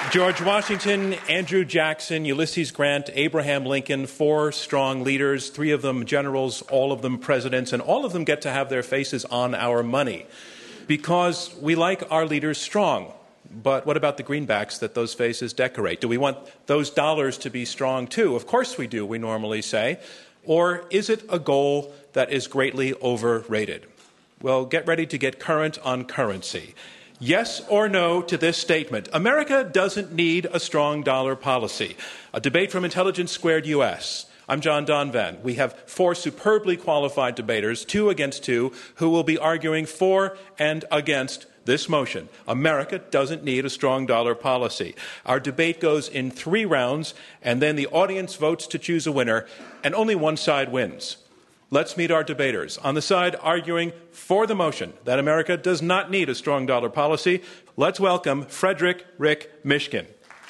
George Washington, Andrew Jackson, Ulysses Grant, Abraham Lincoln, 4 strong leaders, 3 of them generals, all of them presidents, and all of them get to have their faces on our money because we like our leaders strong. But what about the greenbacks that those faces decorate? Do we want those dollars to be strong too? Of course we do, we normally say. Or is it a goal that is greatly overrated? Well, get ready to get current on currency. Yes or no to this statement. America doesn't need a strong dollar policy. A debate from Intelligence Squared US. I'm John Donvan. We have 4 superbly qualified debaters, 2 against 2, who will be arguing for and against this motion. America doesn't need a strong dollar policy. Our debate goes in 3 rounds, and then the audience votes to choose a winner, and only one side wins. Let's meet our debaters. On the side arguing for the motion that America does not need a strong dollar policy, let's welcome Frederick Rick Mishkin.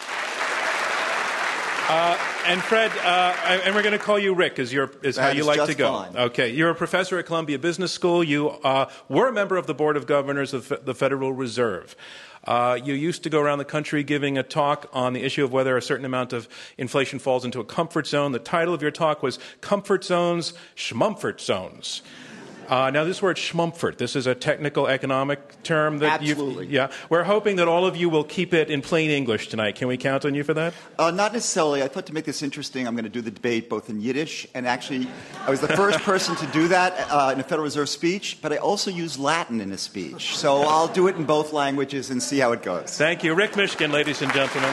And Fred, and we're going to call you Rick, is how you like to go. Fine. Okay, you're a professor at Columbia Business School. You were a member of the Board of Governors of the Federal Reserve. You used to go around the country giving a talk on the issue of whether a certain amount of inflation falls into a comfort zone. The title of your talk was Comfort Zones, Schmumfort Zones. Now, this word schmumfort, this is a technical economic term that Absolutely. We're hoping that all of you will keep it in plain English tonight. Can we count on you for that? Not necessarily. I thought to make this interesting, I'm going to do the debate both in Yiddish, and actually, I was the first person to do that in a Federal Reserve speech, but I also use Latin in a speech. So I'll do it in both languages and see how it goes. Thank you. Rick Mishkin, ladies and gentlemen.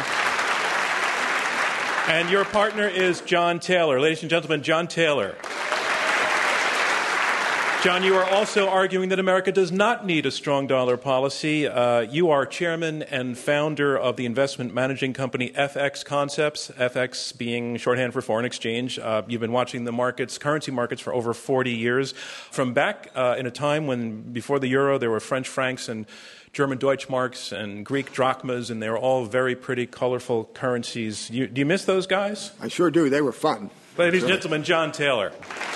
And your partner is John Taylor. Ladies and gentlemen, John Taylor. John, you are also arguing that America does not need a strong dollar policy. You are chairman and founder of the investment managing company FX Concepts, FX being shorthand for foreign exchange. You've been watching the markets, currency markets, for over 40 years. From back in a time when, before the euro, there were French francs and German Deutschmarks and Greek drachmas, and they were all very pretty, colorful currencies. Do you miss those guys? I sure do. They were fun. Ladies and gentlemen, John Taylor.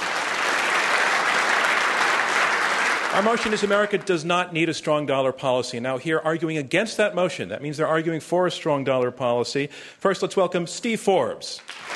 Our motion is America does not need a strong dollar policy. Now, here arguing against that motion, that means they're arguing for a strong dollar policy. First, let's welcome Steve Forbes.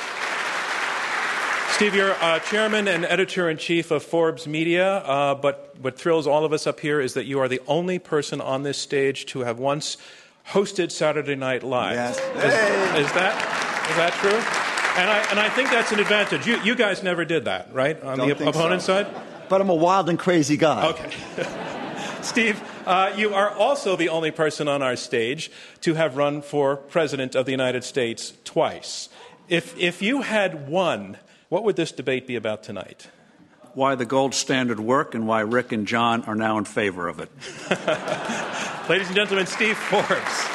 Steve, you're chairman and editor-in-chief of Forbes Media, but what thrills all of us up here is that you are the only person on this stage to have once hosted Saturday Night Live. Yes. Is that true? And I think that's an advantage. You guys never did that, right? On the opponent's side? But I'm a wild and crazy guy. Okay. Steve, you are also the only person on our stage to have run for president of the United States twice. If you had won, what would this debate be about tonight? Why the gold standard work and why Rick and John are now in favor of it. Ladies and gentlemen, Steve Forbes.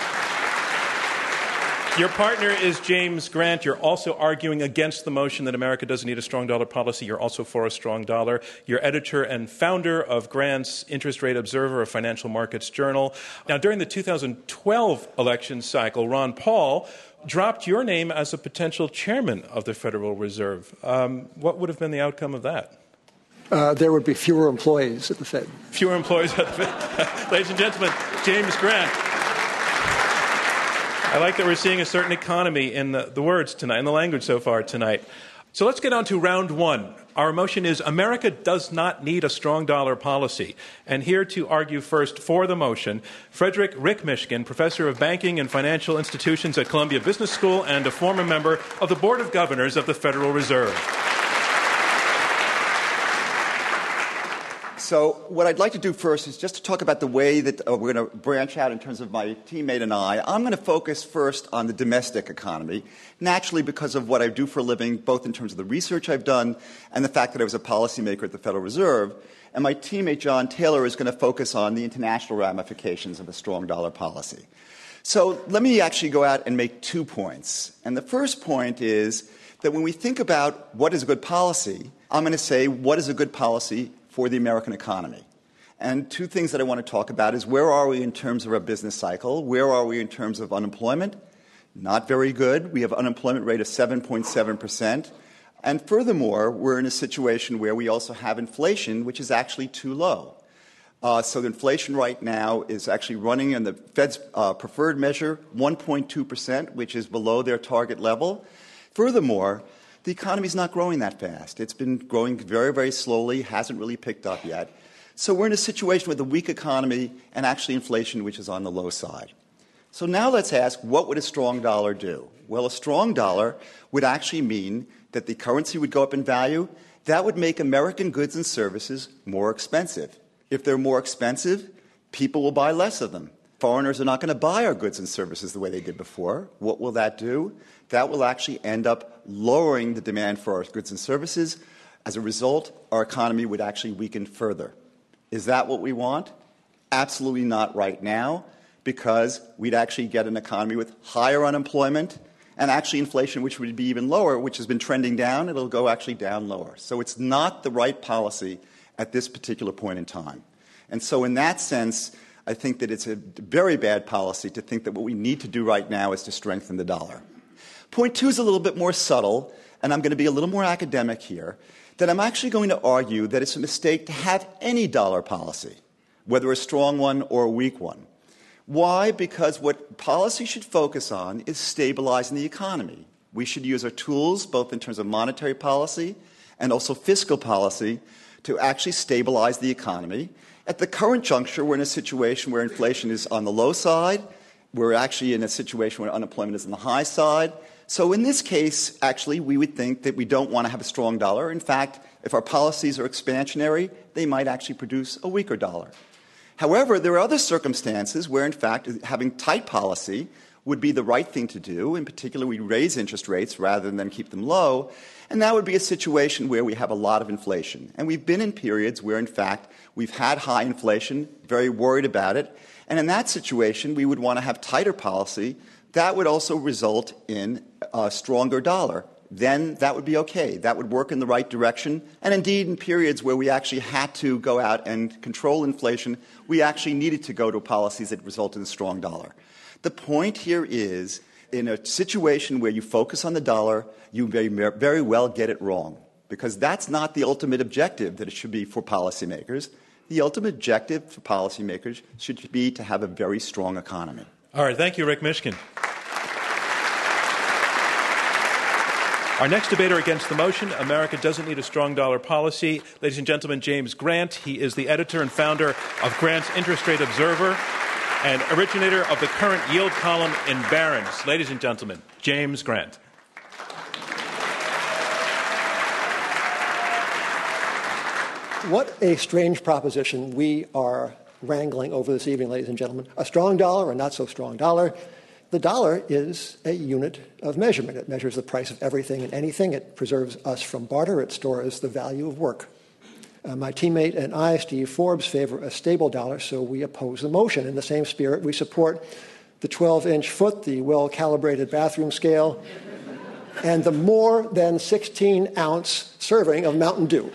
Your partner is James Grant. You're also arguing against the motion that America doesn't need a strong dollar policy. You're also for a strong dollar. You're editor and founder of Grant's Interest Rate Observer, a financial markets journal. Now, during the 2012 election cycle, Ron Paul dropped your name as a potential chairman of the Federal Reserve. What would have been the outcome of that? There would be fewer employees at the Fed. Fewer employees at the Fed. Ladies and gentlemen, James Grant. I like that we're seeing a certain economy in the words tonight, in the language so far tonight. So let's get on to round one. Our motion is America does not need a strong dollar policy. And here to argue first for the motion, Frederick Rick Mishkin, professor of banking and financial institutions at Columbia Business School and a former member of the Board of Governors of the Federal Reserve. So what I'd like to do first is just to talk about the way that we're going to branch out in terms of my teammate and I. I'm going to focus first on the domestic economy, naturally because of what I do for a living, both in terms of the research I've done and the fact that I was a policymaker at the Federal Reserve. And my teammate, John Taylor, is going to focus on the international ramifications of a strong dollar policy. So let me actually go out and make 2 points. And the first point is that when we think about what is a good policy, I'm going to say what is a good policy for the American economy. And 2 things that I want to talk about is where are we in terms of our business cycle? Where are we in terms of unemployment? Not very good. We have an unemployment rate of 7.7%. And furthermore, we're in a situation where we also have inflation, which is actually too low. So the inflation right now is actually running in the Fed's preferred measure 1.2%, which is below their target level. Furthermore, the economy is not growing that fast. It's been growing very, very slowly, hasn't really picked up yet. So we're in a situation with a weak economy and actually inflation which is on the low side. So now let's ask, what would a strong dollar do? Well, a strong dollar would actually mean that the currency would go up in value. That would make American goods and services more expensive. If they're more expensive, people will buy less of them. Foreigners are not going to buy our goods and services the way they did before. What will that do? That will actually end up lowering the demand for our goods and services. As a result, our economy would actually weaken further. Is that what we want? Absolutely not right now, because we'd actually get an economy with higher unemployment and actually inflation, which would be even lower, which has been trending down. It'll go actually down lower. So it's not the right policy at this particular point in time. And so in that sense, I think that it's a very bad policy to think that what we need to do right now is to strengthen the dollar. Point two is a little bit more subtle, and I'm going to be a little more academic here, that I'm actually going to argue that it's a mistake to have any dollar policy, whether a strong one or a weak one. Why? Because what policy should focus on is stabilizing the economy. We should use our tools, both in terms of monetary policy and also fiscal policy, to actually stabilize the economy. At the current juncture, we're in a situation where inflation is on the low side. We're actually in a situation where unemployment is on the high side. So in this case, actually, we would think that we don't want to have a strong dollar. In fact, if our policies are expansionary, they might actually produce a weaker dollar. However, there are other circumstances where, in fact, having tight policy would be the right thing to do. In particular, we raise interest rates rather than keep them low. And that would be a situation where we have a lot of inflation. And we've been in periods where, in fact, we've had high inflation, very worried about it. And in that situation, we would want to have tighter policy. That would also result in a stronger dollar. Then that would be okay. That would work in the right direction. And indeed, in periods where we actually had to go out and control inflation, we actually needed to go to policies that result in a strong dollar. The point here is, in a situation where you focus on the dollar, you may very well get it wrong, because that's not the ultimate objective that it should be for policymakers. The ultimate objective for policymakers should be to have a very strong economy. All right. Thank you, Rick Mishkin. Our next debater against the motion, America doesn't need a strong dollar policy. Ladies and gentlemen, James Grant. He is the editor and founder of Grant's Interest Rate Observer and originator of the current yield column in Barron's. Ladies and gentlemen, James Grant. What a strange proposition we are wrangling over this evening, ladies and gentlemen. A strong dollar or not so strong dollar. The dollar is a unit of measurement. It measures the price of everything and anything. It preserves us from barter. It stores the value of work. My teammate and I, Steve Forbes, favor a stable dollar, so we oppose the motion. In the same spirit, we support the 12-inch foot, the well-calibrated bathroom scale, and the more than 16-ounce serving of Mountain Dew.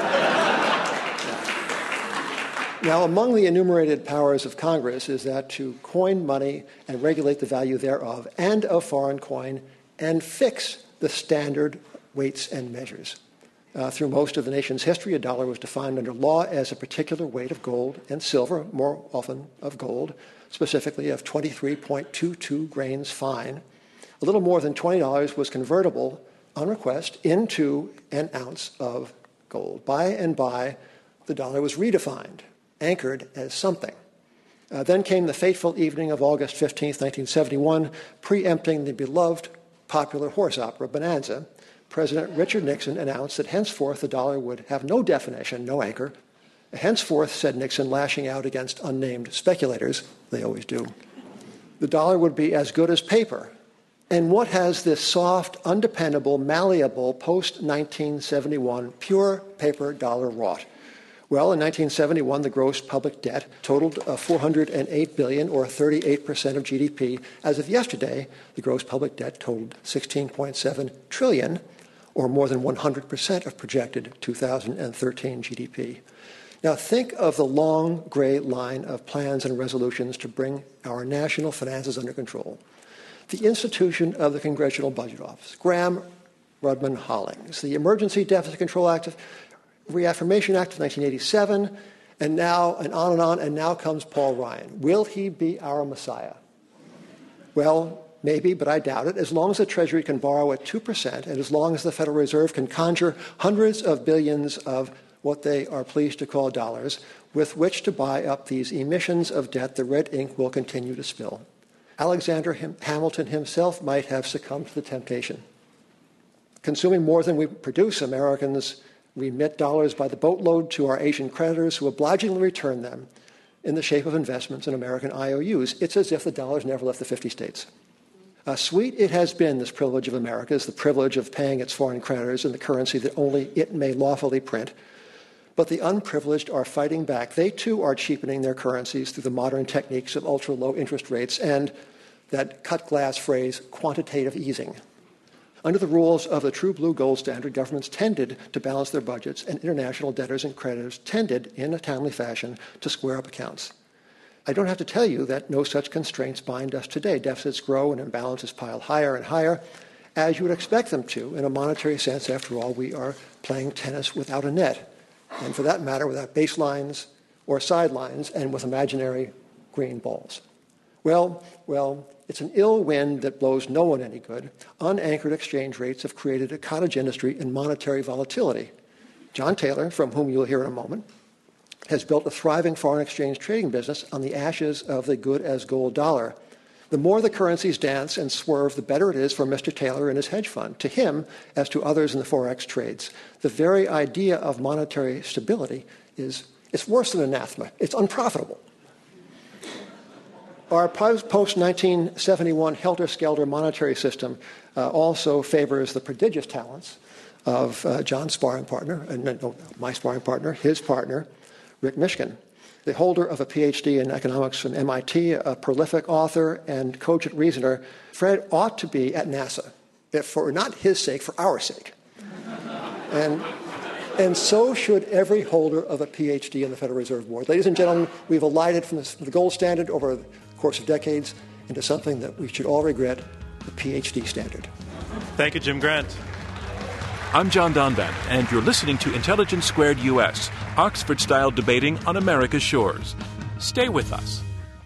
Now, among the enumerated powers of Congress is that to coin money and regulate the value thereof and of foreign coin and fix the standard weights and measures. Through most of the nation's history, a dollar was defined under law as a particular weight of gold and silver, more often of gold, specifically of 23.22 grains fine. A little more than $20 was convertible on request into an ounce of gold. By and by, the dollar was redefined, anchored as something. Then came the fateful evening of August 15th, 1971, preempting the beloved popular horse opera Bonanza. President Richard Nixon announced that henceforth the dollar would have no definition, no anchor. Henceforth, said Nixon, lashing out against unnamed speculators, they always do, the dollar would be as good as paper. And what has this soft, undependable, malleable, post-1971 pure paper dollar wrought? Well, in 1971, the gross public debt totaled $408 billion, or 38% of GDP. As of yesterday, the gross public debt totaled $16.7 trillion, or more than 100% of projected 2013 GDP. Now, think of the long gray line of plans and resolutions to bring our national finances under control. The institution of the Congressional Budget Office, Graham-Rudman-Hollings, the Emergency Deficit Control Act, Reaffirmation Act of 1987, And on, and now comes Paul Ryan. Will he be our Messiah? Well, maybe, but I doubt it. As long as the Treasury can borrow at 2%, and as long as the Federal Reserve can conjure hundreds of billions of what they are pleased to call dollars, with which to buy up these emissions of debt, the red ink will continue to spill. Alexander Hamilton himself might have succumbed to the temptation. Consuming more than we produce, Americans remit dollars by the boatload to our Asian creditors who obligingly return them in the shape of investments in American IOUs. It's as if the dollars never left the 50 states. Sweet it has been, this privilege of America's, the privilege of paying its foreign creditors in the currency that only it may lawfully print. But the unprivileged are fighting back. They, too, are cheapening their currencies through the modern techniques of ultra-low interest rates and that cut-glass phrase, quantitative easing. Under the rules of the true blue gold standard, governments tended to balance their budgets, and international debtors and creditors tended, in a timely fashion, to square up accounts. I don't have to tell you that no such constraints bind us today. Deficits grow and imbalances pile higher and higher, as you would expect them to. In a monetary sense, after all, we are playing tennis without a net, and for that matter, without baselines or sidelines, and with imaginary green balls. Well, it's an ill wind that blows no one any good. Unanchored exchange rates have created a cottage industry in monetary volatility. John Taylor, from whom you'll hear in a moment, has built a thriving foreign exchange trading business on the ashes of the good-as-gold dollar. The more the currencies dance and swerve, the better it is for Mr. Taylor and his hedge fund. To him, as to others in the Forex trades, the very idea of monetary stability it's worse than anathema. It's unprofitable. Our post-1971 helter-skelter monetary system also favors the prodigious talents of John's sparring partner, my sparring partner, his partner, Rick Mishkin, the holder of a PhD in economics from MIT, a prolific author and cogent reasoner. Fred ought to be at NASA, if for not his sake, for our sake. And so should every holder of a PhD in the Federal Reserve Board. Ladies and gentlemen, we've alighted from the gold standard over the course of decades into something that we should all regret, the PhD standard. Thank you, Jim Grant. I'm John Donvan, and you're listening to Intelligence Squared US, Oxford-style debating on America's shores. Stay with us.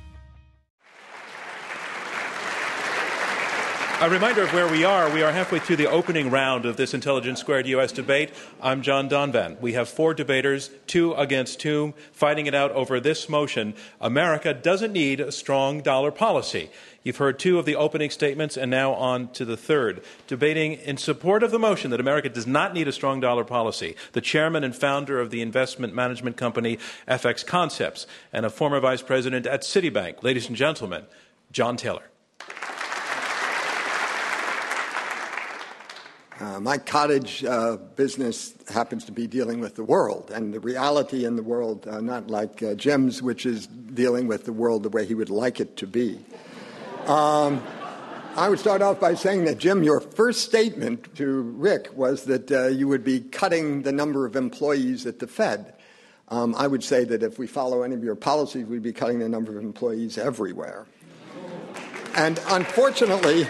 A reminder of where we are. We are halfway through the opening round of this Intelligence Squared U.S. debate. I'm John Donvan. We have 4 debaters, 2 against 2, fighting it out over this motion. America doesn't need a strong dollar policy. You've heard 2 of the opening statements, and now on to the third. Debating in support of the motion that America does not need a strong dollar policy, the chairman and founder of the investment management company FX Concepts, and a former vice president at Citibank. Ladies and gentlemen, John Taylor. My cottage business happens to be dealing with the world, and the reality in the world, not like Jim's, which is dealing with the world the way he would like it to be. I would start off by saying that, Jim, your first statement to Rick was that you would be cutting the number of employees at the Fed. I would say that if we follow any of your policies, we'd be cutting the number of employees everywhere. And unfortunately,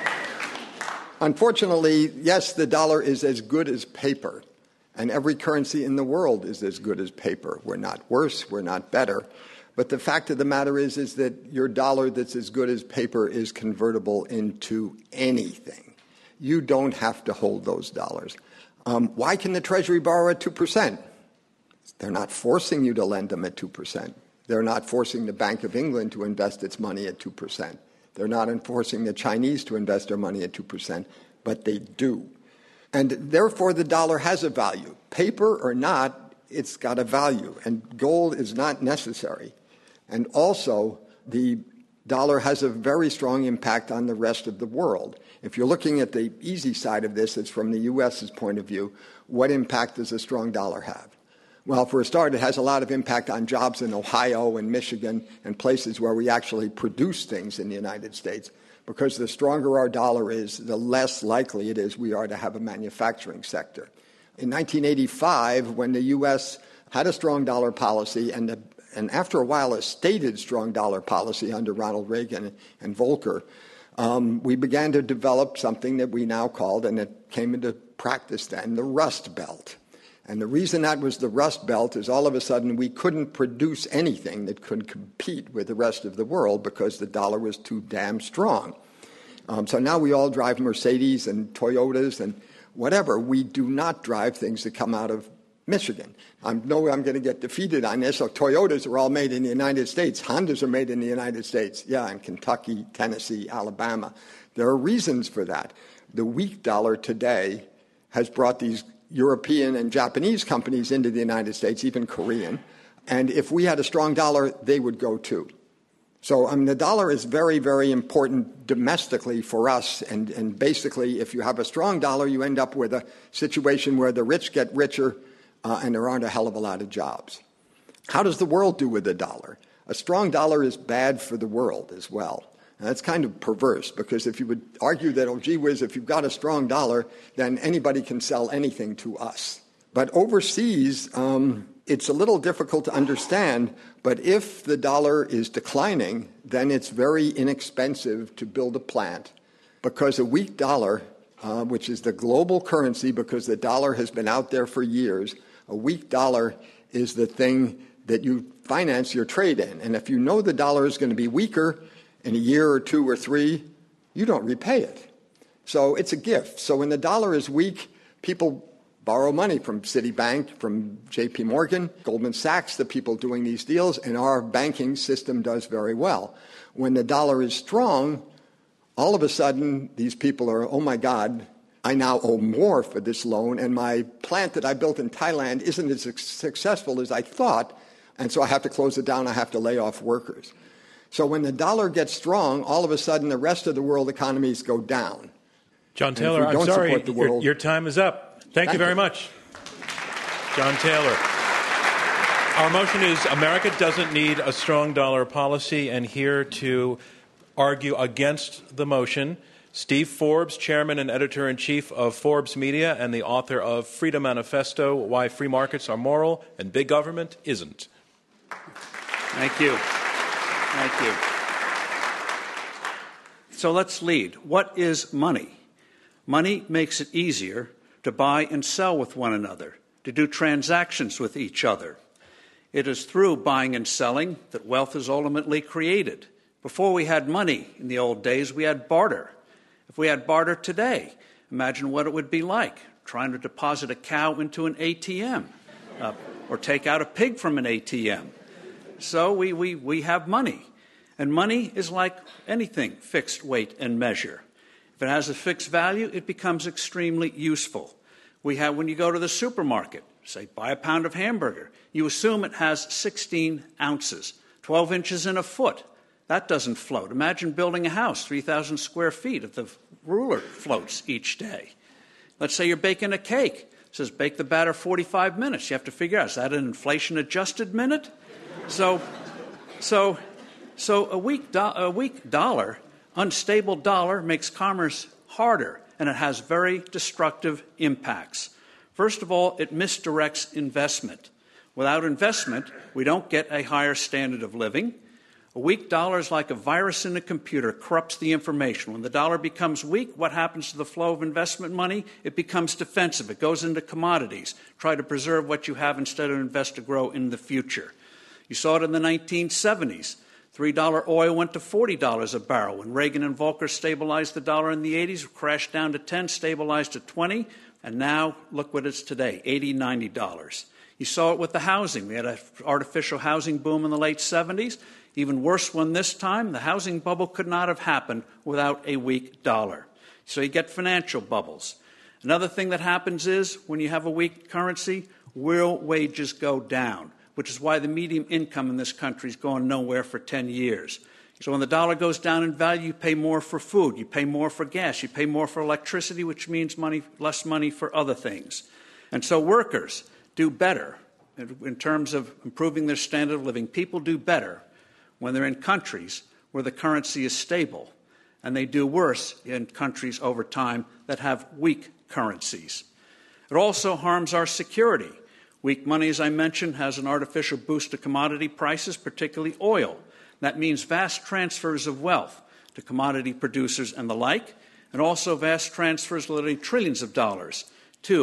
yes, the dollar is as good as paper, and every currency in the world is as good as paper. We're not worse, we're not better. But the fact of the matter is that your dollar that's as good as paper is convertible into anything. You don't have to hold those dollars. Why can the Treasury borrow at 2%? They're not forcing you to lend them at 2%. They're not forcing the Bank of England to invest its money at 2%. They're not enforcing the Chinese to invest their money at 2%, but they do. And therefore, the dollar has a value. Paper or not, it's got a value, and gold is not necessary. And also, the dollar has a very strong impact on the rest of the world. If you're looking at the easy side of this, it's from the U.S.'s point of view, what impact does a strong dollar have? Well, for a start, it has a lot of impact on jobs in Ohio and Michigan and places where we actually produce things in the United States, because the stronger our dollar is, the less likely it is we are to have a manufacturing sector. In 1985, when the U.S. had a strong dollar policy and after a while a stated strong dollar policy under Ronald Reagan and Volcker, we began to develop something that we now called, and it came into practice then, the Rust Belt. And the reason that was the Rust Belt is all of a sudden we couldn't produce anything that could compete with the rest of the world because the dollar was too damn strong. So now we all drive Mercedes and Toyotas and whatever. We do not drive things that come out of Michigan. I know I'm going to get defeated on this. So Toyotas are all made in the United States. Hondas are made in the United States. Yeah, in Kentucky, Tennessee, Alabama. There are reasons for that. The weak dollar today has brought these European and Japanese companies into the United States, even Korean. And if we had a strong dollar, they would go too. So the dollar is very, very important domestically for us. And basically, if you have a strong dollar, you end up with a situation where the rich get richer and there aren't a hell of a lot of jobs. How does the world do with the dollar? A strong dollar is bad for the world as well. And that's kind of perverse because if you would argue that, oh, gee whiz, if you've got a strong dollar, then anybody can sell anything to us. But overseas, it's a little difficult to understand, but if the dollar is declining, then it's very inexpensive to build a plant because a weak dollar, which is the global currency because the dollar has been out there for years, a weak dollar is the thing that you finance your trade in. And if you know the dollar is going to be weaker in a year or two or three, you don't repay it. So it's a gift. So when the dollar is weak, people borrow money from Citibank, from J.P. Morgan, Goldman Sachs, the people doing these deals, and our banking system does very well. When the dollar is strong, all of a sudden these people are, oh my God, I now owe more for this loan, and my plant that I built in Thailand isn't as successful as I thought, and so I have to close it down. I have to lay off workers. So when the dollar gets strong, all of a sudden the rest of the world economies go down. John Taylor, I'm sorry, your time is up. Thank you very much. John Taylor. Our motion is America doesn't need a strong dollar policy, and here to argue against the motion, Steve Forbes, chairman and editor-in-chief of Forbes Media and the author of Freedom Manifesto, Why Free Markets Are Moral and Big Government Isn't. Thank you. Thank you. So let's lead. What is money? Money makes it easier to buy and sell with one another, to do transactions with each other. It is through buying and selling that wealth is ultimately created. Before we had money in the old days, we had barter. If we had barter today, imagine what it would be like trying to deposit a cow into an ATM or take out a pig from an ATM. So we have money. And money is like anything, fixed weight and measure. If it has a fixed value, it becomes extremely useful. When you go to the supermarket, say buy a pound of hamburger, you assume it has 16 ounces, 12 inches in a foot. That doesn't float. Imagine building a house, 3,000 square feet, if the ruler floats each day. Let's say you're baking a cake. It says bake the batter 45 minutes. You have to figure out, is that an inflation-adjusted minute? So a weak dollar, unstable dollar, makes commerce harder, and it has very destructive impacts. First of all, it misdirects investment. Without investment, we don't get a higher standard of living. A weak dollar is like a virus in a computer, corrupts the information. When the dollar becomes weak, what happens to the flow of investment money? It becomes defensive. It goes into commodities. Try to preserve what you have instead of invest to grow in the future. You saw it in the 1970s. $3 oil went to $40 a barrel. When Reagan and Volcker stabilized the dollar in the 80s, it crashed down to 10, stabilized to 20, and now look what it's today, $80, $90. You saw it with the housing. We had an artificial housing boom in the late 70s. Even worse one this time, the housing bubble could not have happened without a weak dollar. So you get financial bubbles. Another thing that happens is when you have a weak currency, real wages go down, which is why the median income in this country is going nowhere for 10 years. So when the dollar goes down in value, you pay more for food, you pay more for gas, you pay more for electricity, which means less money for other things. And so workers do better in terms of improving their standard of living. People do better when they're in countries where the currency is stable, and they do worse in countries over time that have weak currencies. It also harms our security. Weak money, as I mentioned, has an artificial boost to commodity prices, particularly oil. That means vast transfers of wealth to commodity producers and the like, and also vast transfers, literally trillions of dollars, to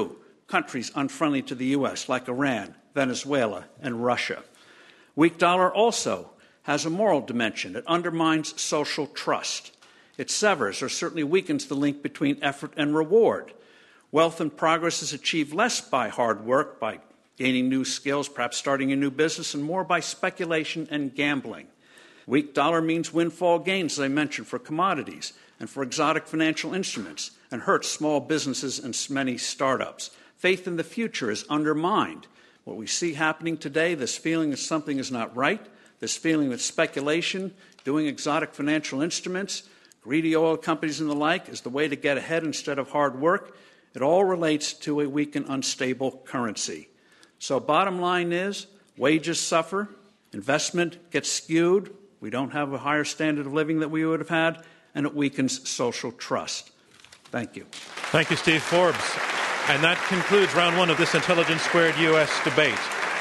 countries unfriendly to the U.S., like Iran, Venezuela, and Russia. Weak dollar also has a moral dimension. It undermines social trust. It severs or certainly weakens the link between effort and reward. Wealth and progress is achieved less by hard work, by gaining new skills, perhaps starting a new business, and more by speculation and gambling. Weak dollar means windfall gains, as I mentioned, for commodities and for exotic financial instruments, and hurts small businesses and many startups. Faith in the future is undermined. What we see happening today, this feeling that something is not right, this feeling that speculation, doing exotic financial instruments, greedy oil companies and the like is the way to get ahead instead of hard work, it all relates to a weak and unstable currency. So bottom line is, wages suffer, investment gets skewed, we don't have a higher standard of living that we would have had, and it weakens social trust. Thank you. Thank you, Steve Forbes. And that concludes round one of this Intelligence Squared U.S. debate.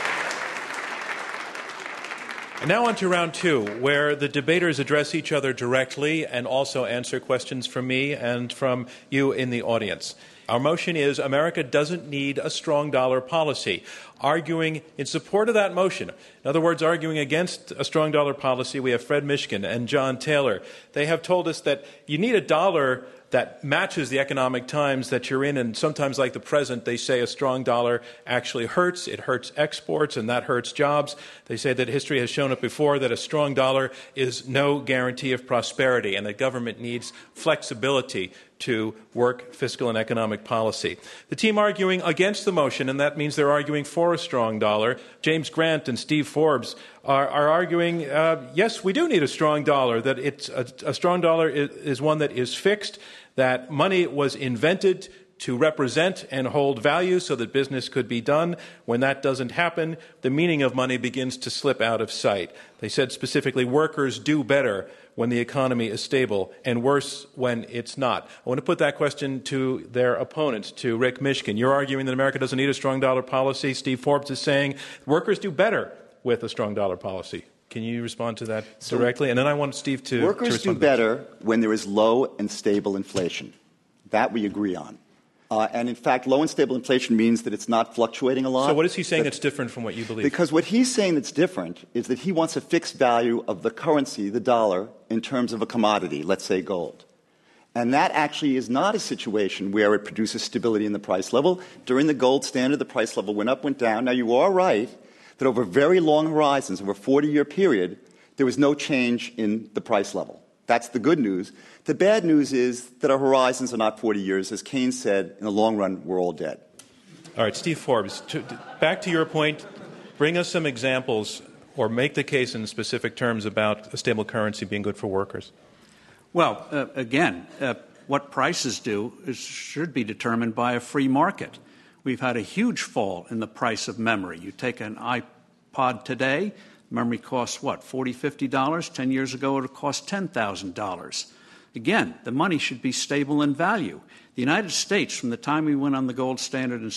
And now on to round two, where the debaters address each other directly and also answer questions from me and from you in the audience. Our motion is America doesn't need a strong dollar policy. Arguing in support of that motion, in other words, arguing against a strong dollar policy, we have Fred Mishkin and John Taylor. They have told us that you need a dollar that matches the economic times that you're in, and sometimes, like the present, they say a strong dollar actually hurts. It hurts exports, and that hurts jobs. They say that history has shown it before that a strong dollar is no guarantee of prosperity, and that government needs flexibility to work fiscal and economic policy. The team arguing against the motion, and that means they're arguing for a strong dollar, James Grant and Steve Forbes, are arguing, yes, we do need a strong dollar, that a strong dollar is one that is fixed, that money was invented to represent and hold value so that business could be done. When that doesn't happen, the meaning of money begins to slip out of sight. They said specifically, workers do better when the economy is stable and worse when it's not. I want to put that question to their opponents, to Rick Mishkin. You're arguing that America doesn't need a strong dollar policy. Steve Forbes is saying workers do better with a strong dollar policy. Can you respond to that directly? And then I want Steve to Workers do better when there is low and stable inflation. That we agree on. And in fact, low and stable inflation means that it's not fluctuating a lot. So what is he saying that's different from what you believe? Because what he's saying that's different is that he wants a fixed value of the currency, the dollar, in terms of a commodity, let's say gold. And that actually is not a situation where it produces stability in the price level. During the gold standard, the price level went up, went down. Now, you are right that over very long horizons, over a 40-year period, there was no change in the price level. That's the good news. The bad news is that our horizons are not 40 years. As Keynes said, in the long run, we're all dead. All right, Steve Forbes, back to your point, bring us some examples or make the case in specific terms about a stable currency being good for workers. Well, again, what prices do should be determined by a free market. We've had a huge fall in the price of memory. You take an iPod today, memory costs what, $40, $50? 10 years ago, it would cost $10,000. Again, the money should be stable in value. The United States, from the time we went on the gold standard in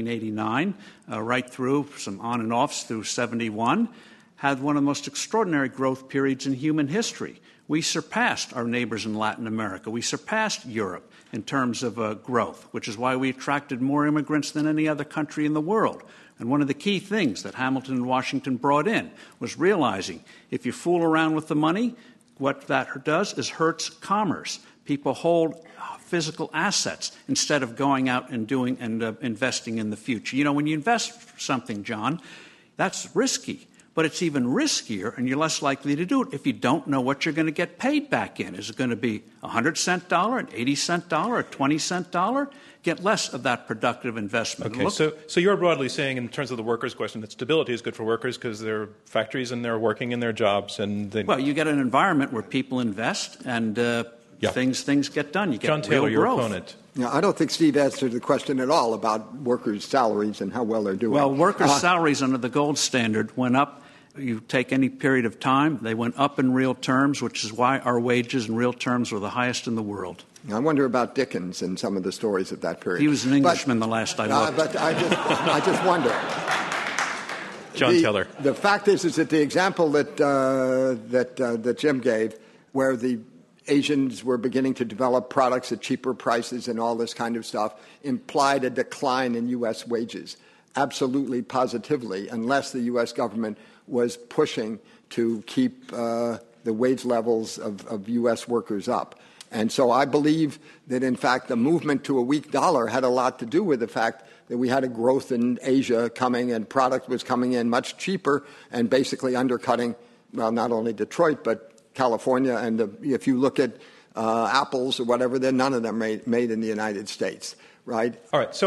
1789, right through some on and offs through 71, had one of the most extraordinary growth periods in human history. We surpassed our neighbors in Latin America. We surpassed Europe in terms of growth, which is why we attracted more immigrants than any other country in the world. And one of the key things that Hamilton and Washington brought in was realizing if you fool around with the money, what that does is hurts commerce. People hold physical assets instead of going out and doing and investing in the future. You know, when you invest for something, John, that's risky. But it's even riskier, and you're less likely to do it if you don't know what you're going to get paid back in. Is it going to be a 100-cent dollar, an 80-cent dollar, a 20-cent dollar? Get less of that productive investment. Okay, so you're broadly saying, in terms of the workers' question, that stability is good for workers because they're factories and they're working in their jobs. Well, you get an environment where people invest and things get done. You get John Taylor, real growth. your opponent. Yeah, I don't think Steve answered the question at all about workers' salaries and how well they're doing. Well, workers' salaries under the gold standard went up. You take any period of time, they went up in real terms, which is why our wages in real terms were the highest in the world. I wonder about Dickens and some of the stories of that period. He was an Englishman the last I looked. But I just wonder. John Taylor. The fact is that the example that Jim gave, where the Asians were beginning to develop products at cheaper prices and all this kind of stuff, implied a decline in U.S. wages, absolutely positively, unless the U.S. government was pushing to keep the wage levels of U.S. workers up. And so I believe that, in fact, the movement to a weak dollar had a lot to do with the fact that we had a growth in Asia coming and product was coming in much cheaper and basically undercutting, well, not only Detroit, but California. And if you look at apples or whatever, then none of them made in the United States. Right. All right.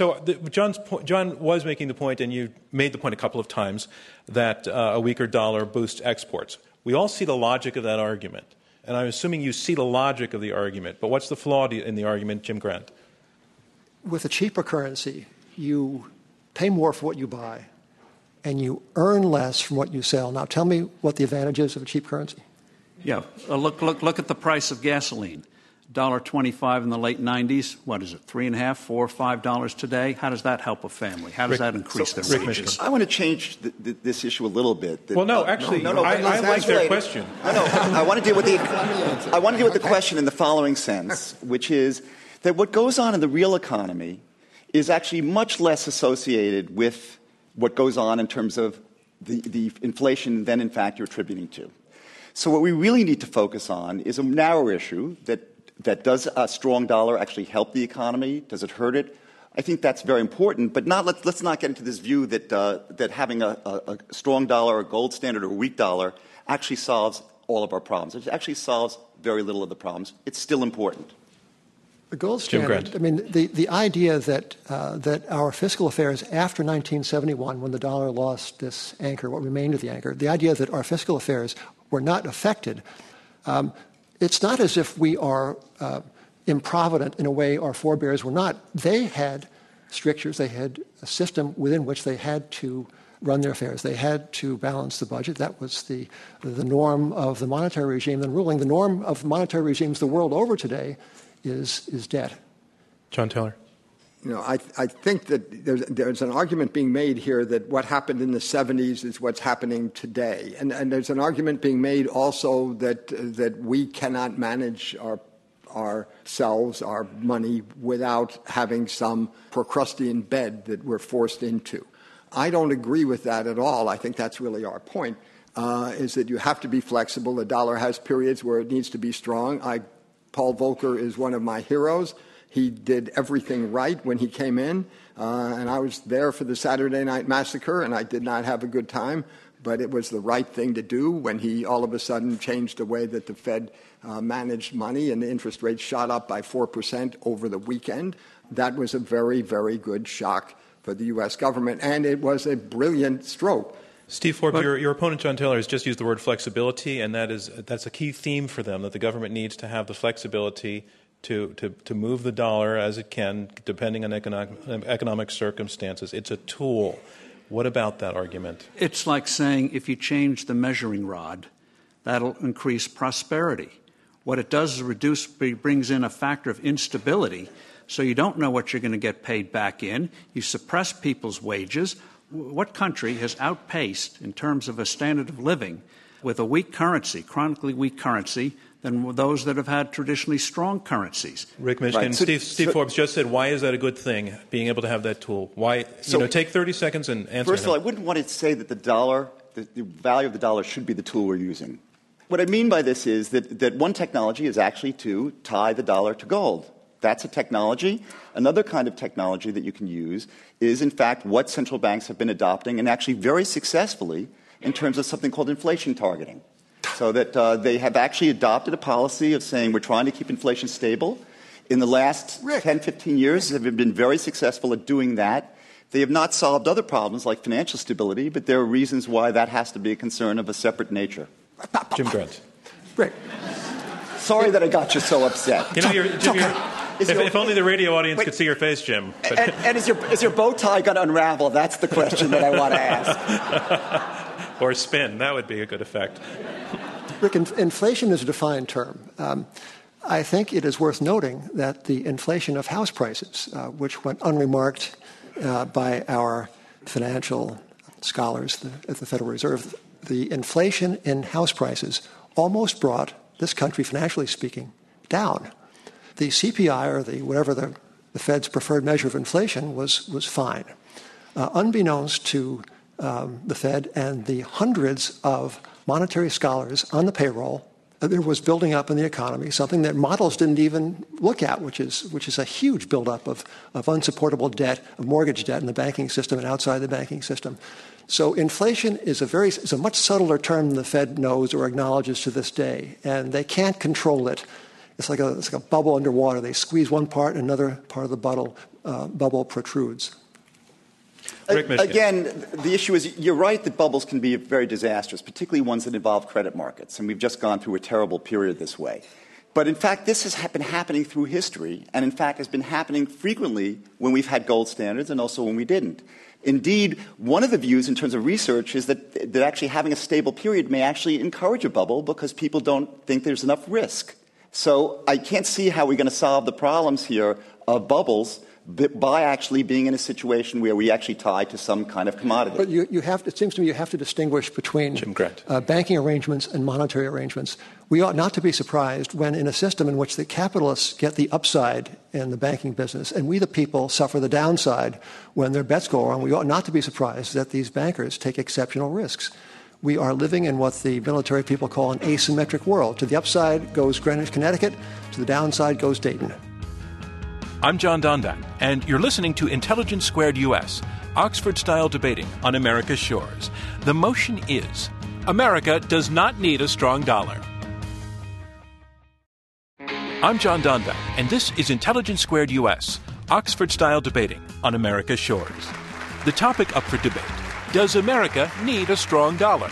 John was making the point, and you made the point a couple of times, that a weaker dollar boosts exports. We all see the logic of that argument, and I'm assuming you see the logic of the argument. But what's the flaw in the argument, Jim Grant? With a cheaper currency, you pay more for what you buy, and you earn less from what you sell. Now, tell me what the advantage is of a cheap currency. Yeah. Look at the price of gasoline. $1.25 in the late 90s. What is it, $3.5, $4, $5 today? How does that help a family? How does that increase their wages? I want to change this issue a little bit. I like their question. I want to deal with the question in the following sense, which is that what goes on in the real economy is actually much less associated with what goes on in terms of the inflation than, in fact, you're attributing to. So what we really need to focus on is a narrow issue that does a strong dollar actually help the economy? Does it hurt it? I think that's very important, but let's not get into this view that having a strong dollar, a gold standard, or a weak dollar actually solves all of our problems. It actually solves very little of the problems. It's still important. The gold standard, I mean, the idea that our fiscal affairs after 1971, when the dollar lost this anchor, what remained of the anchor, the idea that our fiscal affairs were not affected, it's not as if we are improvident in a way our forebears were not. They had strictures. They had a system within which they had to run their affairs. They had to balance the budget. That was the norm of the monetary regime then ruling. The norm of monetary regimes the world over today is debt. John Taylor. I think that there's an argument being made here that what happened in the 70s is what's happening today. And there's an argument being made also that we cannot manage ourselves, our money, without having some Procrustean bed that we're forced into. I don't agree with that at all. I think that's really our point, is that you have to be flexible. The dollar has periods where it needs to be strong. Paul Volcker is one of my heroes. He did everything right when he came in, and I was there for the Saturday Night Massacre, and I did not have a good time, but it was the right thing to do when he all of a sudden changed the way that the Fed managed money, and the interest rates shot up by 4% over the weekend. That was a very, very good shock for the U.S. government, and it was a brilliant stroke. Steve Forbes, your opponent, John Taylor, has just used the word flexibility, and that's a key theme for them, that the government needs to have the flexibility to move the dollar as it can, depending on economic circumstances. It's a tool. What about that argument? It's like saying if you change the measuring rod, that'll increase prosperity. What it does is brings in a factor of instability, so you don't know what you're going to get paid back in. You suppress people's wages. What country has outpaced, in terms of a standard of living, with a weak currency, chronically weak currency, than those that have had traditionally strong currencies? Rick Mishkin, right. Steve Forbes just said, why is that a good thing, being able to have that tool? Why? Take 30 seconds and answer. First of all, I wouldn't want to say that the value of the dollar should be the tool we're using. What I mean by this is that one technology is actually to tie the dollar to gold. That's a technology. Another kind of technology that you can use is, in fact, what central banks have been adopting, and actually very successfully, in terms of something called inflation targeting. So that they have actually adopted a policy of saying we're trying to keep inflation stable. In the last 10, 15 years, they have been very successful at doing that. They have not solved other problems like financial stability, but there are reasons why that has to be a concern of a separate nature. Jim Grant. Rick. Sorry that I got you so upset. If only the radio audience could see your face, Jim. And is your bow tie going to unravel? That's the question that I want to ask. Or spin. That would be a good effect. Rick, inflation is a defined term. I think it is worth noting that the inflation of house prices, which went unremarked by our financial scholars at the Federal Reserve, the inflation in house prices almost brought this country, financially speaking, down. The CPI, or whatever the Fed's preferred measure of inflation, was fine. Unbeknownst to the Fed and the hundreds of monetary scholars on the payroll, there was building up in the economy something that models didn't even look at, which is a huge buildup of unsupportable debt, of mortgage debt in the banking system and outside the banking system. So inflation is a much subtler term than the Fed knows or acknowledges to this day, and they can't control it. It's like a bubble underwater. They squeeze one part, and another part of the bubble protrudes. Again, the issue is, you're right that bubbles can be very disastrous, particularly ones that involve credit markets, and we've just gone through a terrible period this way. But in fact, this has been happening through history, and in fact has been happening frequently when we've had gold standards and also when we didn't. Indeed, one of the views in terms of research is that actually having a stable period may actually encourage a bubble because people don't think there's enough risk. So I can't see how we're going to solve the problems here of bubbles by actually being in a situation where we actually tie to some kind of commodity. But it seems to me you have to distinguish between banking arrangements and monetary arrangements. We ought not to be surprised when in a system in which the capitalists get the upside in the banking business and we the people suffer the downside when their bets go wrong, we ought not to be surprised that these bankers take exceptional risks. We are living in what the military people call an asymmetric world. To the upside goes Greenwich, Connecticut. To the downside goes Dayton. I'm John Donvan, and you're listening to Intelligence Squared US, Oxford-style debating on America's shores. The motion is, America does not need a strong dollar. I'm John Donvan, and this is Intelligence Squared US, Oxford-style debating on America's shores. The topic up for debate, does America need a strong dollar?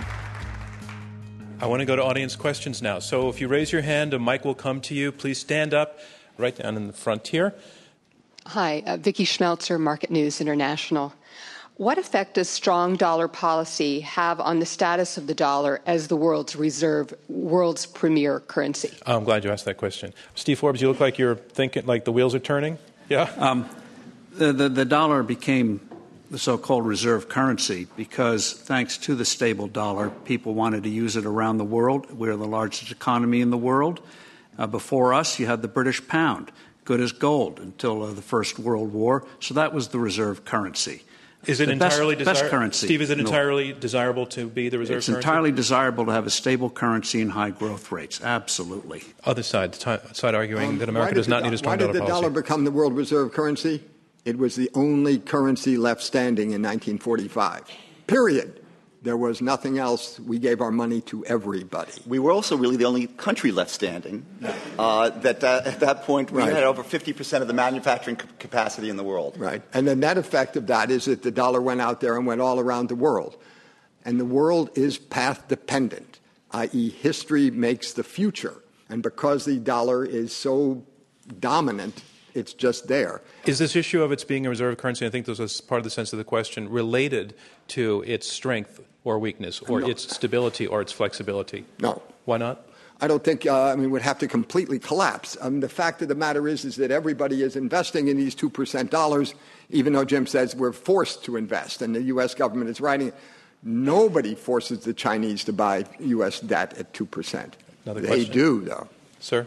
I want to go to audience questions now. So if you raise your hand, a mic will come to you. Please stand up. Right down in the front here. Hi, Vicki Schmelzer, Market News International. What effect does strong dollar policy have on the status of the dollar as the world's premier currency? I'm glad you asked that question. Steve Forbes, you look like you're thinking like the wheels are turning. Yeah. The dollar became the so-called reserve currency because thanks to the stable dollar, people wanted to use it around the world. We're the largest economy in the world. Before us, you had the British pound, good as gold until the First World War. So that was the reserve currency. Is it entirely best currency? Steve, is it entirely desirable to be the reserve currency? It's entirely desirable to have a stable currency and high growth rates. Absolutely. Other side arguing that America does not need a strong dollar policy. Why did the dollar become the world reserve currency? It was the only currency left standing in 1945. Period. There was nothing else. We gave our money to everybody. We were also really the only country left standing at that point we had over 50% of the manufacturing capacity in the world. Right. And the net effect of that is that the dollar went out there and went all around the world. And the world is path dependent, i.e. history makes the future. And because the dollar is so dominant, it's just there. Is this issue of its being a reserve currency, I think this was part of the sense of the question, related to its strength or weakness, or its stability or its flexibility? No. Why not? I don't think, it would have to completely collapse. The fact of the matter is that everybody is investing in these 2% dollars, even though Jim says we're forced to invest, and the U.S. government is writing it. Nobody forces the Chinese to buy U.S. debt at 2%. They do, though. Sir?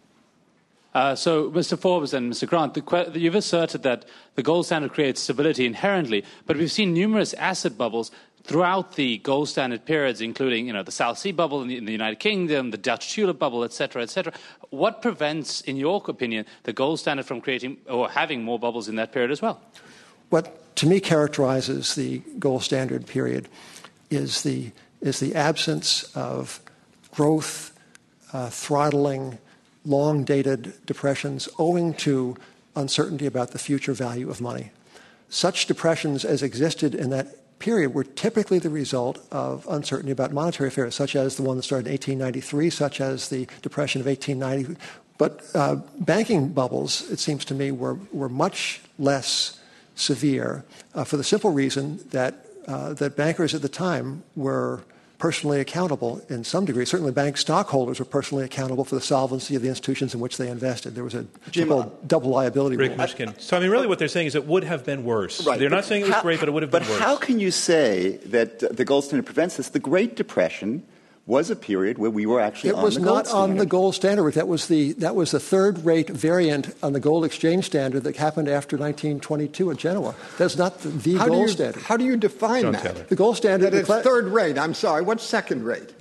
So, Mr. Forbes and Mr. Grant, you've asserted that the gold standard creates stability inherently, but we've seen numerous asset bubbles throughout the gold standard periods, including, the South Sea bubble in the United Kingdom, the Dutch tulip bubble, et cetera, et cetera. What prevents, in your opinion, the gold standard from creating or having more bubbles in that period as well? What, to me, characterizes the gold standard period is the absence of growth, throttling, long-dated depressions owing to uncertainty about the future value of money. Such depressions as existed in that period were typically the result of uncertainty about monetary affairs, such as the one that started in 1893, such as the Depression of 1890. But banking bubbles, it seems to me, were much less severe for the simple reason that bankers at the time were personally accountable in some degree. Certainly bank stockholders were personally accountable for the solvency of the institutions in which they invested. There was a double liability rule. Rick Mishkin. So, really what they're saying is it would have been worse. Right. They're not saying it was great, but it would have been worse. But how can you say that the gold standard prevents this? The Great Depression was a period where we were actually on the gold standard. It was not on the gold standard. That was the third-rate variant on the gold exchange standard that happened after 1922 at Genoa. That's not the gold standard. How do you define John that? Taylor. The gold standard... That it's third rate. I'm sorry. What's second rate?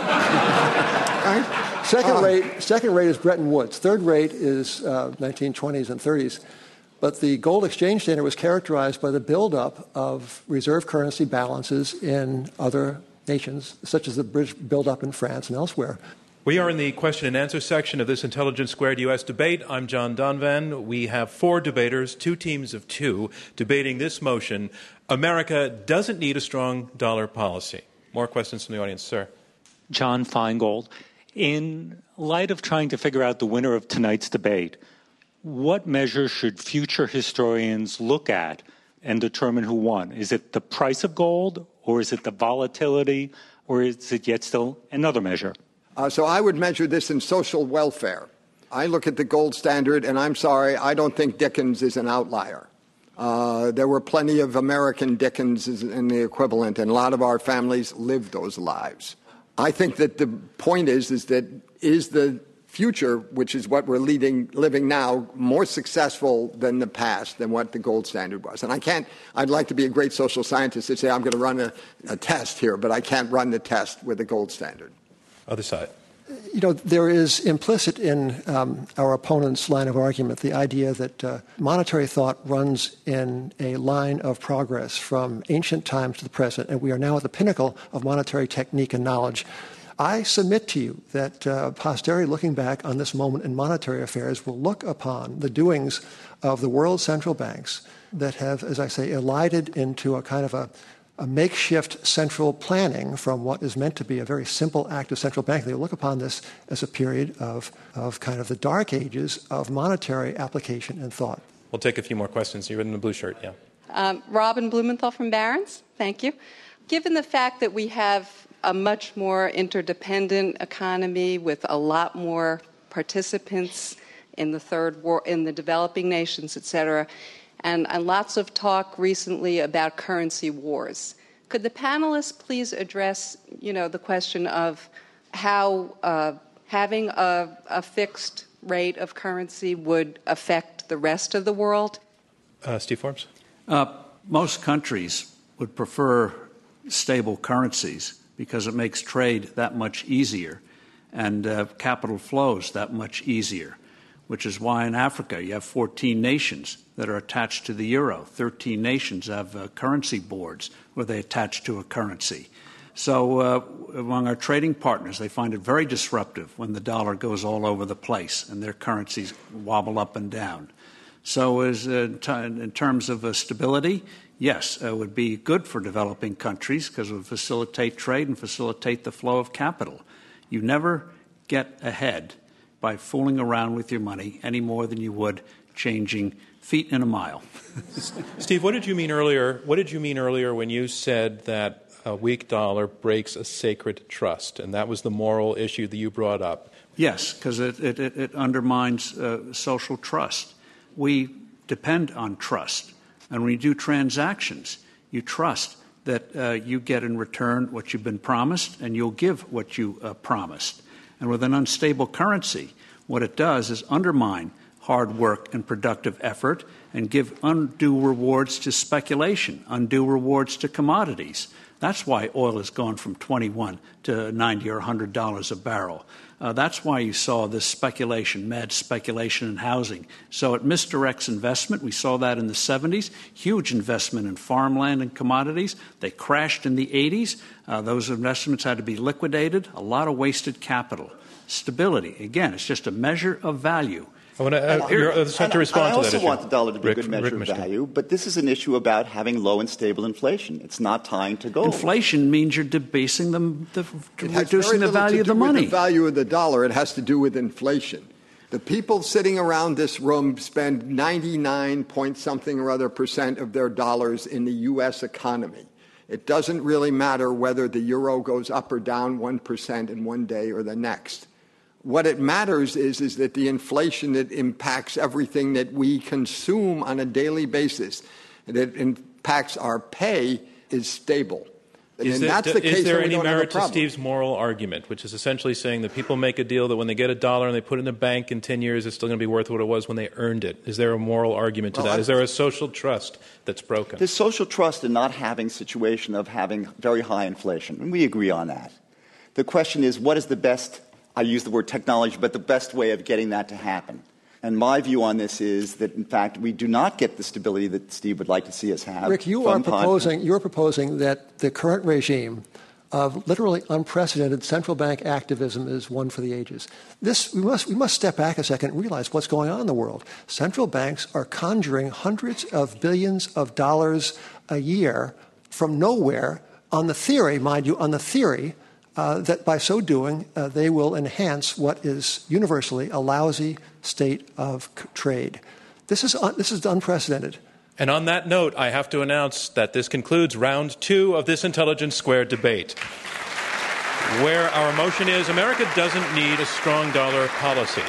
Right? Second rate is Bretton Woods. Third rate is 1920s and 30s. But the gold exchange standard was characterized by the buildup of reserve currency balances in other nations, such as the British buildup in France and elsewhere. We are in the question and answer section of this Intelligence Squared U.S. debate. I'm John Donvan. We have 4 debaters, 2 teams of 2, debating this motion: America doesn't need a strong dollar policy. More questions from the audience, sir. John Feingold. In light of trying to figure out the winner of tonight's debate, what measures should future historians look at and determine who won? Is it the price of gold, or is it the volatility, or is it yet still another measure? So I would measure this in social welfare. I look at the gold standard, and I'm sorry, I don't think Dickens is an outlier. There were plenty of American Dickens in the equivalent, and a lot of our families lived those lives. I think that the point is that the future, which is what we're living now, more successful than the past, than what the gold standard was. And I'd like to be a great social scientist and say I'm going to run a test here, but I can't run the test with the gold standard. Other side. You know, there is implicit in our opponent's line of argument the idea that monetary thought runs in a line of progress from ancient times to the present, and we are now at the pinnacle of monetary technique and knowledge. I submit to you that posterity, looking back on this moment in monetary affairs, will look upon the doings of the world's central banks that have, as I say, elided into a kind of a makeshift central planning from what is meant to be a very simple act of central banking. They look upon this as a period of kind of the dark ages of monetary application and thought. We'll take a few more questions. You're in the blue shirt, yeah. Robin Blumenthal from Barron's. Thank you. Given the fact that we have a much more interdependent economy with a lot more participants in the third world, in the developing nations, et cetera, and lots of talk recently about currency wars. Could the panelists please address, the question of how having a fixed rate of currency would affect the rest of the world? Steve Forbes? Most countries would prefer stable currencies because it makes trade that much easier and capital flows that much easier, which is why in Africa you have 14 nations that are attached to the euro. 13 nations have currency boards where they attach to a currency. So among our trading partners, they find it very disruptive when the dollar goes all over the place and their currencies wobble up and down. So in terms of stability, yes, it would be good for developing countries because it would facilitate trade and facilitate the flow of capital. You never get ahead by fooling around with your money any more than you would changing feet in a mile. Steve, what did you mean earlier? What did you mean earlier when you said that a weak dollar breaks a sacred trust, and that was the moral issue that you brought up? Yes, because it undermines social trust. We depend on trust, and when you do transactions, you trust that you get in return what you've been promised, and you'll give what you promised. And with an unstable currency, what it does is undermine hard work and productive effort and give undue rewards to speculation, undue rewards to commodities. That's why oil has gone from $21 to $90 or $100 a barrel. That's why you saw this speculation, mad speculation in housing. So it misdirects investment. We saw that in the 70s, huge investment in farmland and commodities. They crashed in the 80s. Those investments had to be liquidated, a lot of wasted capital. Stability, again, it's just a measure of value. I want to respond to that I also issue. want the dollar to be a good measure of value, but this is an issue about having low and stable inflation. It's not tying to gold. Inflation means you're debasing reducing the value of the money. money. The value of the dollar, it has to do with inflation. The people sitting around this room spend 99-point-something or other % of their dollars in the U.S. economy. It doesn't really matter whether the euro goes up or down 1% in one day or the next. What it matters is that the inflation that impacts everything that we consume on a daily basis, that impacts our pay, is stable. Is there any merit to Steve's moral argument, which is essentially saying that people make a deal that when they get $1 and they put it in the bank in 10 years, it's still going to be worth what it was when they earned it? Is there a moral argument to that? Is there a social trust that's broken? There's social trust in not having a situation of having very high inflation, and we agree on that. The question is, what is the best, I use the word technology, but the best way of getting that to happen? And my view on this is that, in fact, we do not get the stability that Steve would like to see us have. Rick, you're proposing that the current regime of literally unprecedented central bank activism is one for the ages. We must step back a second and realize what's going on in the world. Central banks are conjuring hundreds of billions of dollars a year from nowhere on the theory, mind you, that by so doing, they will enhance what is universally a lousy state of trade. This is unprecedented. And on that note, I have to announce that this concludes round 2 of this Intelligence Squared debate, where our motion is America doesn't need a strong dollar policy.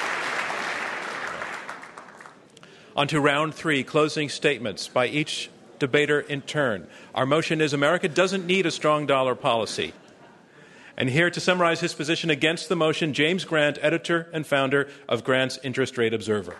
On to round 3, closing statements by each debater in turn. Our motion is America doesn't need a strong dollar policy. And here to summarize his position against the motion, James Grant, editor and founder of Grant's Interest Rate Observer.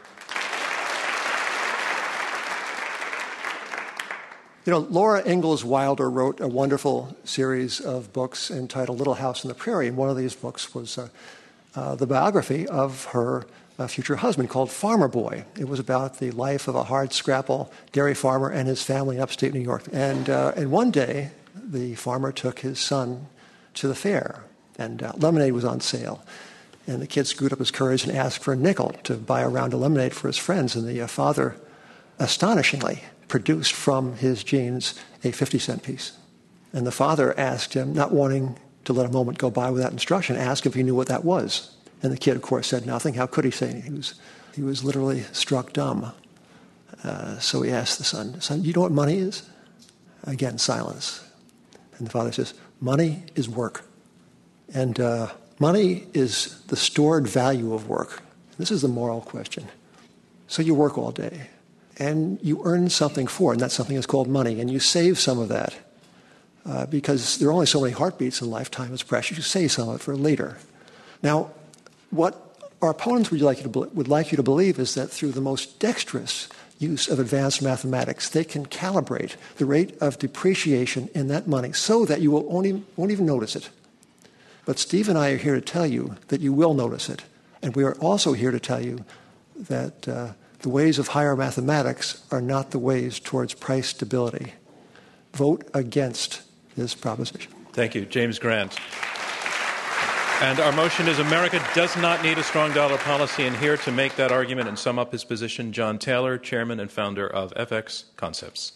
Laura Ingalls Wilder wrote a wonderful series of books entitled Little House on the Prairie, and one of these books was the biography of her future husband called Farmer Boy. It was about the life of a hard-scrapple dairy farmer and his family in upstate New York. And one day, the farmer took his son to the fair, and lemonade was on sale. And the kid screwed up his courage and asked for a nickel to buy a round of lemonade for his friends. And the father, astonishingly, produced from his jeans a 50-cent piece. And the father asked him, not wanting to let a moment go by without instruction, asked if he knew what that was. And the kid, of course, said nothing. How could he say anything? He was literally struck dumb. So he asked the son, you know what money is? Again, silence. And the father says, money is work. And money is the stored value of work. This is the moral question. So you work all day, and you earn something for it, and that something is called money, and you save some of that because there are only so many heartbeats in life. Time is precious. You save some of it for later. Now, what our opponents would like you to believe is that through the most dexterous use of advanced mathematics, they can calibrate the rate of depreciation in that money so that you won't even notice it. But Steve and I are here to tell you that you will notice it. And we are also here to tell you that the ways of higher mathematics are not the ways towards price stability. Vote against this proposition. Thank you. James Grant. And our motion is America does not need a strong dollar policy. And here to make that argument and sum up his position, John Taylor, chairman and founder of FX Concepts.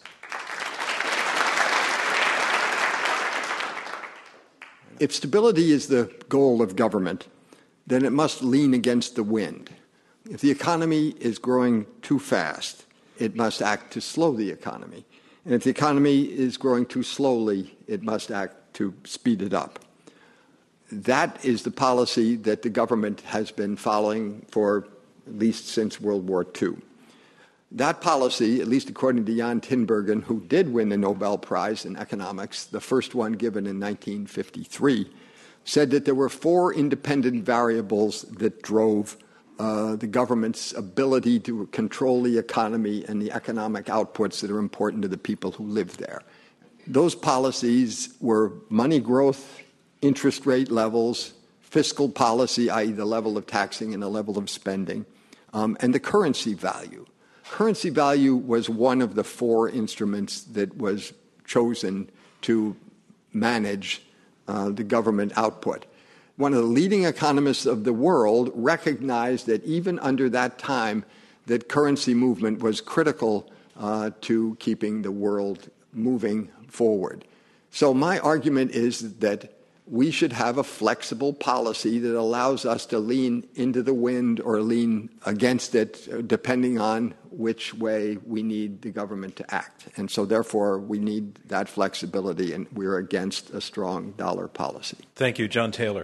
If stability is the goal of government, then it must lean against the wind. If the economy is growing too fast, it must act to slow the economy. And if the economy is growing too slowly, it must act to speed it up. That is the policy that the government has been following for at least since World War II. That policy, at least according to Jan Tinbergen, who did win the Nobel Prize in economics, the first one given in 1953, said that there were 4 independent variables that drove the government's ability to control the economy and the economic outputs that are important to the people who live there. Those policies were money growth, interest rate levels, fiscal policy, i.e. the level of taxing and the level of spending, and the currency value. Currency value was one of the 4 instruments that was chosen to manage the government output. One of the leading economists of the world recognized that even under that time, that currency movement was critical to keeping the world moving forward. So my argument is that we should have a flexible policy that allows us to lean into the wind or lean against it, depending on which way we need the government to act. And so, therefore, we need that flexibility, and we're against a strong dollar policy. Thank you, John Taylor.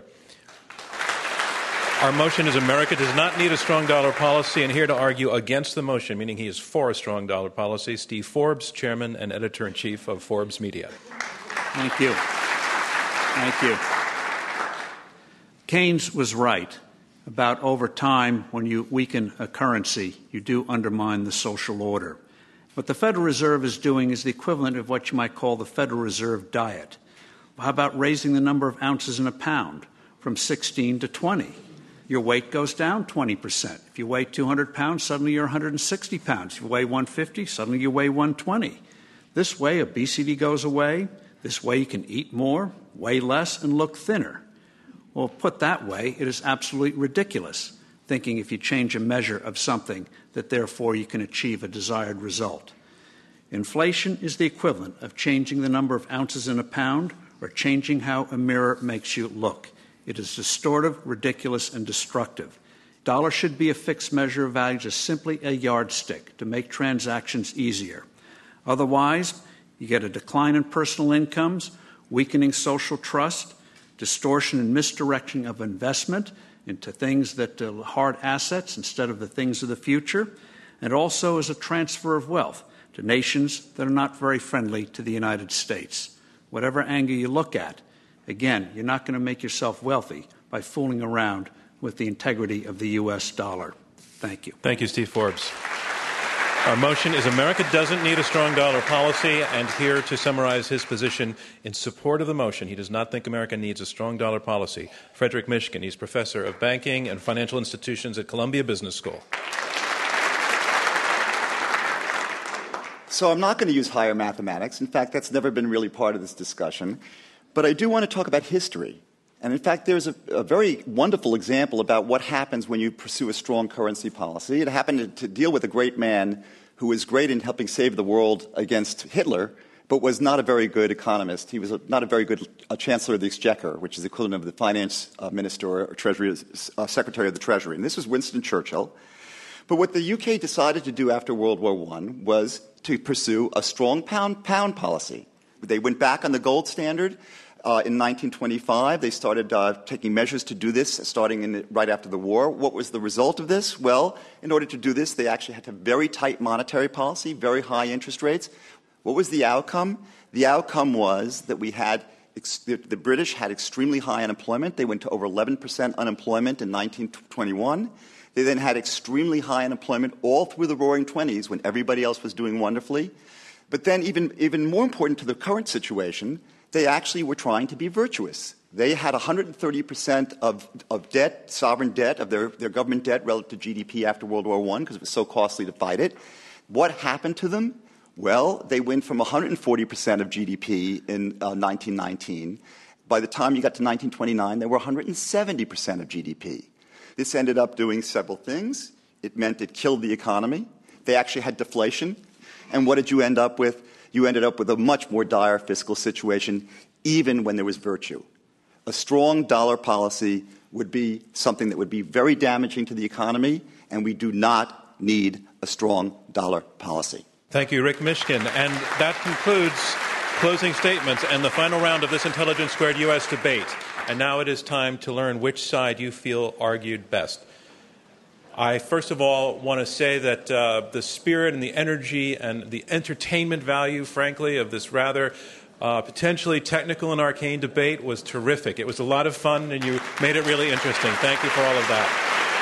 Our motion is America does not need a strong dollar policy, and here to argue against the motion, meaning he is for a strong dollar policy, Steve Forbes, chairman and editor-in-chief of Forbes Media. Thank you. Thank you. Keynes was right about over time, when you weaken a currency, you do undermine the social order. What the Federal Reserve is doing is the equivalent of what you might call the Federal Reserve diet. How about raising the number of ounces in a pound from 16 to 20? Your weight goes down 20%. If you weigh 200 pounds, suddenly you're 160 pounds. If you weigh 150, suddenly you weigh 120. This way, obesity goes away. This way, you can eat more, weigh less, and look thinner. Well, put that way, it is absolutely ridiculous, thinking if you change a measure of something that therefore you can achieve a desired result. Inflation is the equivalent of changing the number of ounces in a pound or changing how a mirror makes you look. It is distortive, ridiculous, and destructive. Dollar should be a fixed measure of value, just simply a yardstick to make transactions easier. Otherwise, you get a decline in personal incomes, weakening social trust, distortion and misdirection of investment into things that are hard assets instead of the things of the future, and also as a transfer of wealth to nations that are not very friendly to the United States. Whatever angle you look at, again, you're not going to make yourself wealthy by fooling around with the integrity of the U.S. dollar. Thank you. Thank you, Steve Forbes. Our motion is America doesn't need a strong dollar policy, and here to summarize his position in support of the motion, he does not think America needs a strong dollar policy, Frederick Mishkin. He's professor of banking and financial institutions at Columbia Business School. So I'm not going to use higher mathematics. In fact, that's never been really part of this discussion. But I do want to talk about history. And in fact, there's a very wonderful example about what happens when you pursue a strong currency policy. It happened to deal with a great man who was great in helping save the world against Hitler, but was not a very good economist. He was not a very good Chancellor of the Exchequer, which is the equivalent of the finance minister or Treasury, Secretary of the Treasury. And this was Winston Churchill. But what the UK decided to do after World War I was to pursue a strong pound policy. They went back on the gold standard. In 1925, they started taking measures to do this, starting right after the war. What was the result of this? Well, in order to do this, they actually had to have very tight monetary policy, very high interest rates. What was the outcome? The outcome was that we had the British had extremely high unemployment. They went to over 11% unemployment in 1921. They then had extremely high unemployment all through the Roaring '20s when everybody else was doing wonderfully. But then even more important to the current situation, they actually were trying to be virtuous. They had 130% of debt, sovereign debt, of their government debt relative to GDP after World War I because it was so costly to fight it. What happened to them? Well, they went from 140% of GDP in 1919. By the time you got to 1929, they were 170% of GDP. This ended up doing several things. It meant it killed the economy. They actually had deflation. And what did you end up with? You ended up with a much more dire fiscal situation, even when there was virtue. A strong dollar policy would be something that would be very damaging to the economy, and we do not need a strong dollar policy. Thank you, Rick Mishkin. And that concludes closing statements and the final round of this Intelligence Squared U.S. debate. And now it is time to learn which side you feel argued best. I, first of all, want to say that the spirit and the energy and the entertainment value, frankly, of this rather potentially technical and arcane debate was terrific. It was a lot of fun, and you made it really interesting. Thank you for all of that.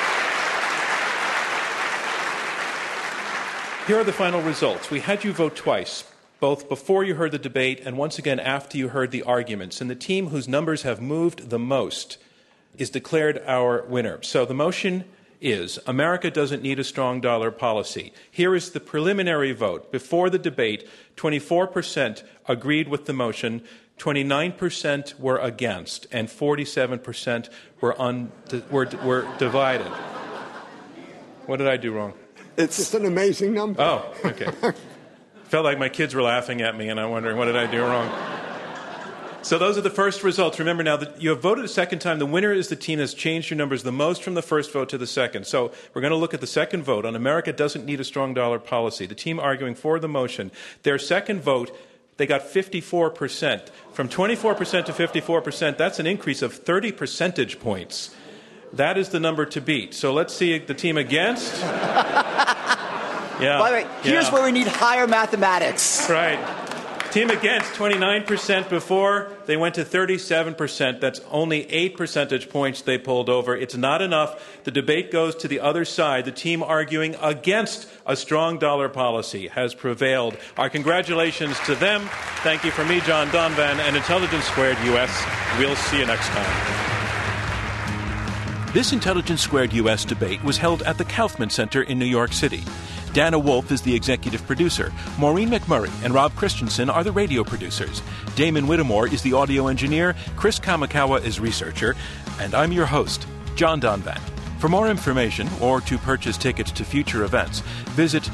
Here are the final results. We had you vote twice, both before you heard the debate and once again after you heard the arguments. And the team whose numbers have moved the most is declared our winner. So the motion is America doesn't need a strong dollar policy. Here is the preliminary vote. Before the debate, 24% agreed with the motion, 29% were against, and 47% were divided. What did I do wrong? It's just an amazing number. Oh, okay. Felt like my kids were laughing at me, and I'm wondering, what did I do wrong? So those are the first results. Remember now that you have voted a second time. The winner is the team that's changed your numbers the most from the first vote to the second. So we're going to look at the second vote on America doesn't need a strong dollar policy. The team arguing for the motion, their second vote, they got 54%. From 24% to 54%, that's an increase of 30 percentage points. That is the number to beat. So let's see the team against. Yeah. By the way, here's where we need higher mathematics. Right. Team against, 29% before. They went to 37%. That's only 8 percentage points they pulled over. It's not enough. The debate goes to the other side. The team arguing against a strong dollar policy has prevailed. Our congratulations to them. Thank you from me, John Donvan, and Intelligence Squared US. We'll see you next time. This Intelligence Squared US debate was held at the Kaufman Center in New York City. Dana Wolf is the executive producer. Maureen McMurray and Rob Christensen are the radio producers. Damon Whittemore is the audio engineer. Chris Kamikawa is researcher. And I'm your host, John Donvan. For more information or to purchase tickets to future events, visit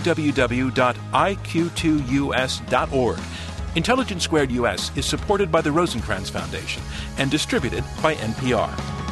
www.iq2us.org. Intelligence Squared US is supported by the Rosencrantz Foundation and distributed by NPR.